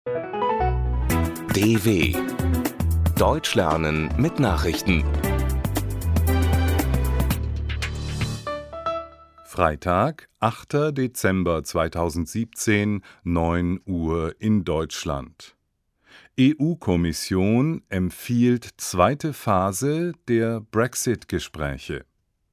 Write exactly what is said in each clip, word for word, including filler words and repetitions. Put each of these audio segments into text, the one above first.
D W Deutsch lernen mit Nachrichten. Freitag, achter Dezember zweitausendsiebzehn, neun Uhr in Deutschland. E U-Kommission empfiehlt zweite Phase der Brexit-Gespräche.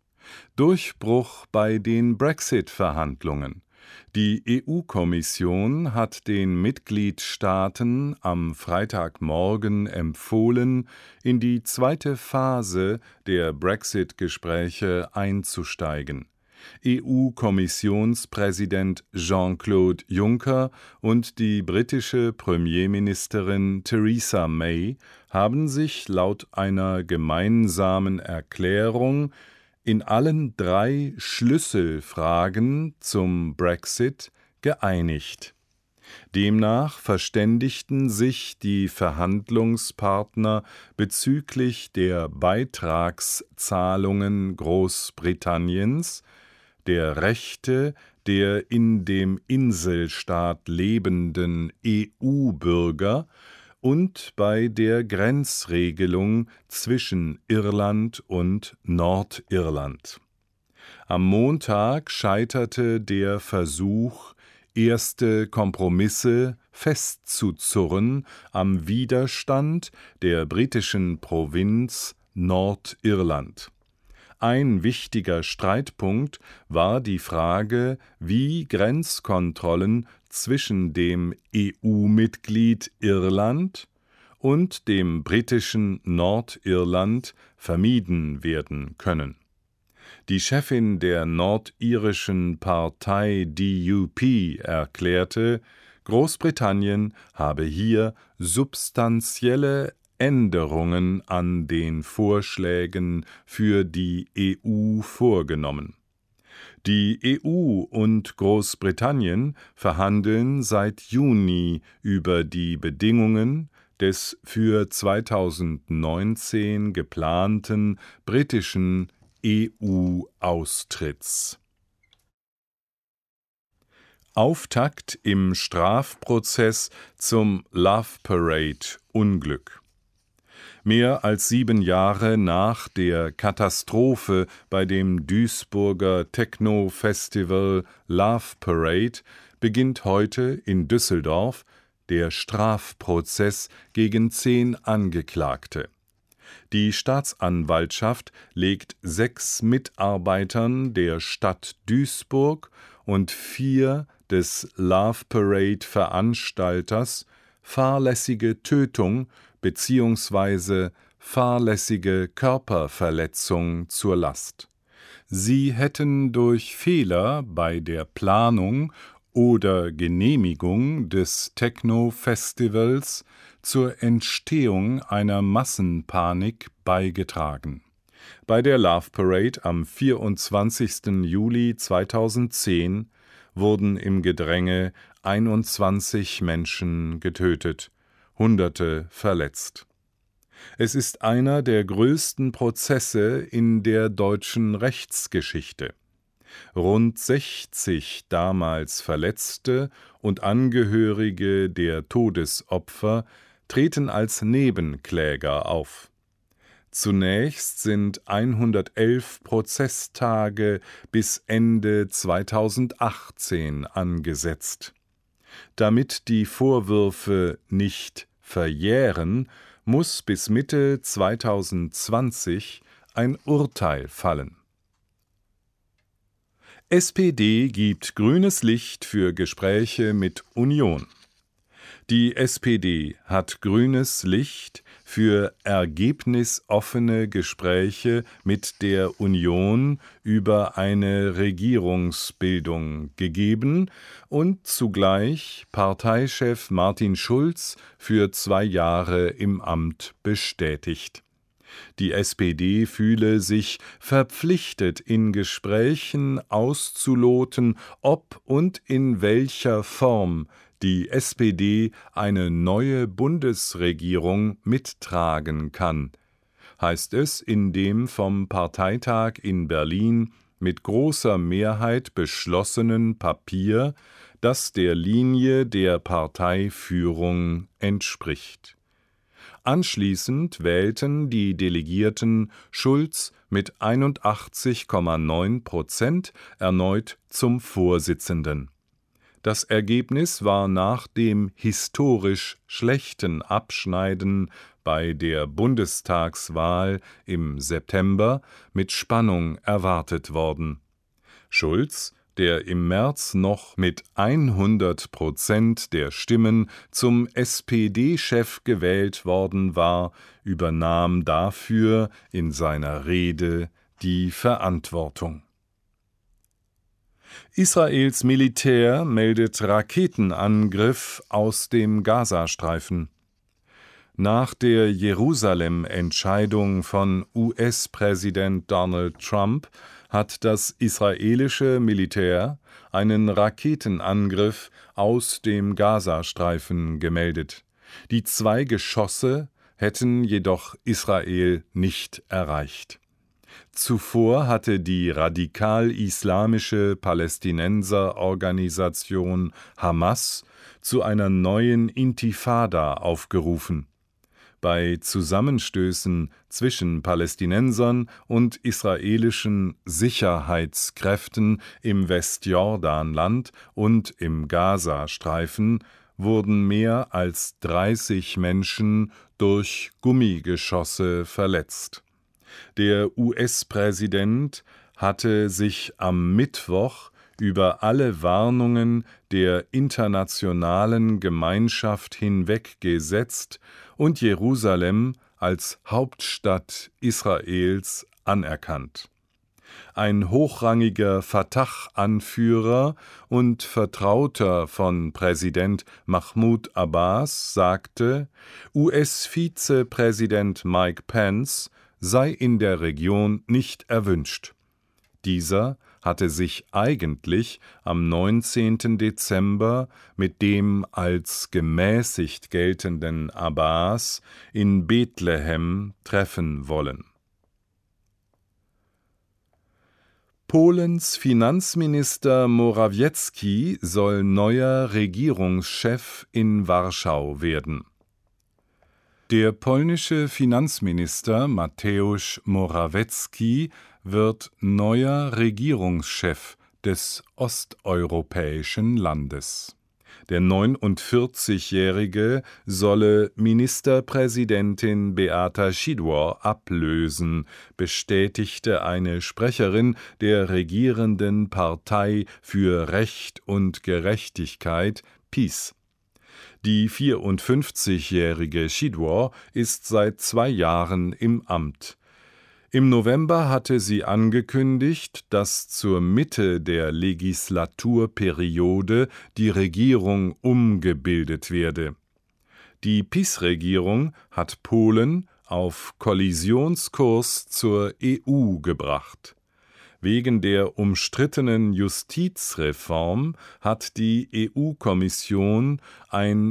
Durchbruch bei den Brexit-Verhandlungen. Die E U-Kommission hat den Mitgliedstaaten am Freitagmorgen empfohlen, in die zweite Phase der Brexit-Gespräche einzusteigen. E U-Kommissionspräsident Jean-Claude Juncker und die britische Premierministerin Theresa May haben sich laut einer gemeinsamen Erklärung in allen drei Schlüsselfragen zum Brexit geeinigt. Demnach verständigten sich die Verhandlungspartner bezüglich der Beitragszahlungen Großbritanniens, der Rechte der in dem Inselstaat lebenden E U-Bürger und bei der Grenzregelung zwischen Irland und Nordirland. Am Montag scheiterte der Versuch, erste Kompromisse festzuzurren am Widerstand der britischen Provinz Nordirland. Ein wichtiger Streitpunkt war die Frage, wie Grenzkontrollen zwischen dem E U-Mitglied Irland und dem britischen Nordirland vermieden werden können. Die Chefin der nordirischen Partei D U P erklärte, Großbritannien habe hier substanzielle Änderungen an den Vorschlägen für die E U vorgenommen. Die E U und Großbritannien verhandeln seit Juni über die Bedingungen des für zweitausendneunzehn geplanten britischen E U-Austritts. Auftakt im Strafprozess zum Love Parade-Unglück. Mehr als sieben Jahre nach der Katastrophe bei dem Duisburger Techno-Festival Love Parade beginnt heute in Düsseldorf der Strafprozess gegen zehn Angeklagte. Die Staatsanwaltschaft legt sechs Mitarbeitern der Stadt Duisburg und vier des Love Parade-Veranstalters fahrlässige Tötung bzw. fahrlässige Körperverletzung zur Last. Sie hätten durch Fehler bei der Planung oder Genehmigung des Techno-Festivals zur Entstehung einer Massenpanik beigetragen. Bei der Love Parade am vierundzwanzigsten Juli zweitausendzehn wurden im Gedränge einundzwanzig Menschen getötet, Hunderte verletzt. Es ist einer der größten Prozesse in der deutschen Rechtsgeschichte. Rund sechzig damals Verletzte und Angehörige der Todesopfer treten als Nebenkläger auf. Zunächst sind hundertelf Prozesstage bis Ende zweitausendachtzehn angesetzt. Damit die Vorwürfe nicht verjähren, muss bis Mitte zweitausendzwanzig ein Urteil fallen. S P D gibt grünes Licht für Gespräche mit Union. Die S P D hat grünes Licht für ergebnisoffene Gespräche mit der Union über eine Regierungsbildung gegeben und zugleich Parteichef Martin Schulz für zwei Jahre im Amt bestätigt. Die S P D fühle sich verpflichtet, in Gesprächen auszuloten, ob und in welcher Form die S P D eine neue Bundesregierung mittragen kann, heißt es in dem vom Parteitag in Berlin mit großer Mehrheit beschlossenen Papier, das der Linie der Parteiführung entspricht. Anschließend wählten die Delegierten Schulz mit einundachtzig Komma neun Prozent erneut zum Vorsitzenden. Das Ergebnis war nach dem historisch schlechten Abschneiden bei der Bundestagswahl im September mit Spannung erwartet worden. Schulz, der im März noch mit hundert Prozent der Stimmen zum S P D-Chef gewählt worden war, übernahm dafür in seiner Rede die Verantwortung. Israels Militär meldet Raketenangriff aus dem Gazastreifen. Nach der Jerusalem-Entscheidung von U S-Präsident Donald Trump hat das israelische Militär einen Raketenangriff aus dem Gazastreifen gemeldet. Die zwei Geschosse hätten jedoch Israel nicht erreicht. Zuvor hatte die radikal-islamische Palästinenserorganisation Hamas zu einer neuen Intifada aufgerufen. Bei Zusammenstößen zwischen Palästinensern und israelischen Sicherheitskräften im Westjordanland und im Gazastreifen wurden mehr als dreißig Menschen durch Gummigeschosse verletzt. Der U S-Präsident hatte sich am Mittwoch über alle Warnungen der internationalen Gemeinschaft hinweggesetzt und Jerusalem als Hauptstadt Israels anerkannt. Ein hochrangiger Fatah-Anführer und Vertrauter von Präsident Mahmoud Abbas sagte, U S-Vizepräsident Mike Pence sei in der Region nicht erwünscht. Dieser hatte sich eigentlich am neunzehnten Dezember mit dem als gemäßigt geltenden Abbas in Bethlehem treffen wollen. Polens Finanzminister Morawiecki soll neuer Regierungschef in Warschau werden. Der polnische Finanzminister Mateusz Morawiecki wird neuer Regierungschef des osteuropäischen Landes. Der neunundvierzigjährige solle Ministerpräsidentin Beata Szydło ablösen, bestätigte eine Sprecherin der regierenden Partei für Recht und Gerechtigkeit PiS. Die vierundfünfzigjährige Szydło ist seit zwei Jahren im Amt. Im November hatte sie angekündigt, dass zur Mitte der Legislaturperiode die Regierung umgebildet werde. Die PiS-Regierung hat Polen auf Kollisionskurs zur E U gebracht. Wegen der umstrittenen Justizreform hat die E U-Kommission ein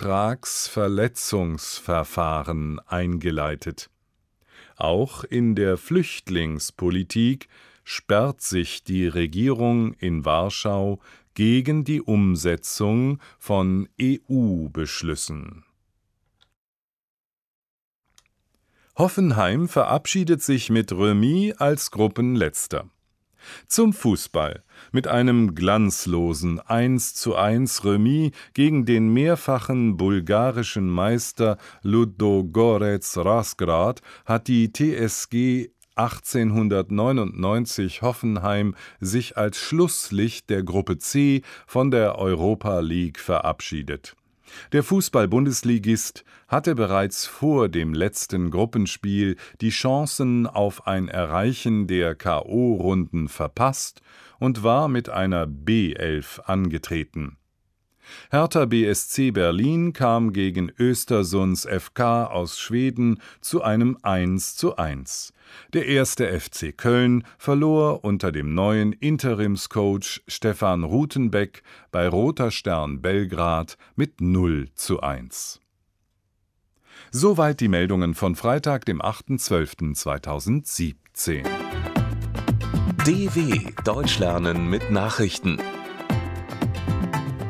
Vertragsverletzungsverfahren eingeleitet. Auch in der Flüchtlingspolitik sperrt sich die Regierung in Warschau gegen die Umsetzung von E U-Beschlüssen. Hoffenheim verabschiedet sich mit Remis als Gruppenletzter. Zum Fußball. Mit einem glanzlosen eins zu eins Remis gegen den mehrfachen bulgarischen Meister Ludogorets Razgrad hat die T S G achtzehnhundertneunundneunzig Hoffenheim sich als Schlusslicht der Gruppe C von der Europa League verabschiedet. Der Fußball-Bundesligist hatte bereits vor dem letzten Gruppenspiel die Chancen auf ein Erreichen der K O-Runden verpasst und war mit einer B elf angetreten. Hertha B S C Berlin kam gegen Östersunds F K aus Schweden zu einem eins zu eins. Der erste F C Köln verlor unter dem neuen Interimscoach Stefan Rutenbeck bei Roter Stern Belgrad mit null zu eins. Soweit die Meldungen von Freitag, dem achter zwölfter zweitausendsiebzehn. D W Deutsch lernen mit Nachrichten.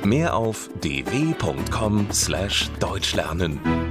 Mehr auf d w punkt com slash deutschlernen.